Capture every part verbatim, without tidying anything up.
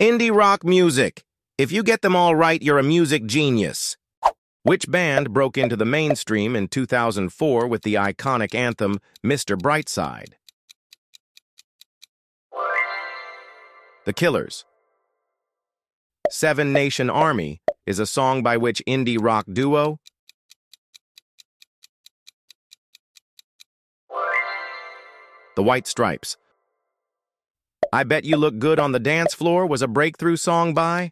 Indie rock music. If you get them all right, you're a music genius. Which band broke into the mainstream in two thousand four with the iconic anthem, Mister Brightside? The Killers. Seven Nation Army is a song by which indie rock duo? The White Stripes. I Bet You Look Good on the Dance Floor was a breakthrough song by?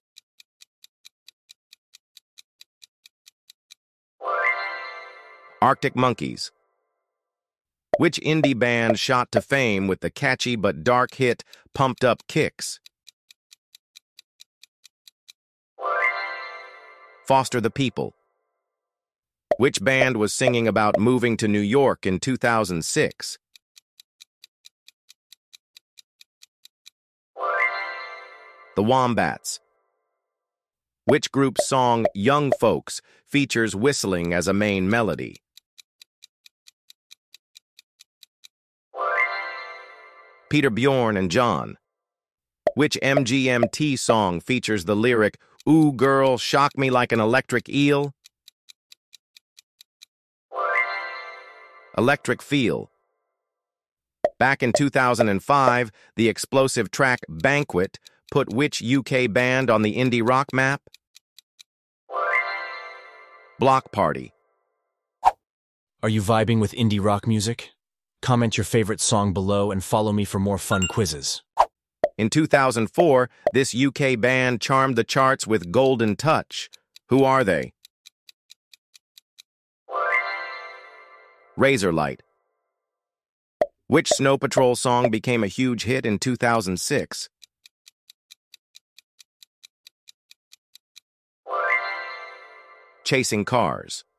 Arctic Monkeys. Which indie band shot to fame with the catchy but dark hit Pumped Up Kicks? Foster the People. Which band was singing about moving to New York in two thousand six? The Wombats. Which group's song Young Folks features whistling as a main melody? Peter Bjorn and John. Which M G M T song features the lyric, "Ooh girl, shock me like an electric eel"? Electric Feel. Back in two thousand five, the explosive track Banquet put which U K band on the indie rock map? Block Party. Are you vibing with indie rock music? Comment your favorite song below and follow me for more fun quizzes. In two thousand four, this U K band charmed the charts with Golden Touch. Who are they? Razorlight. Which Snow Patrol song became a huge hit in two thousand six? Chasing Cars.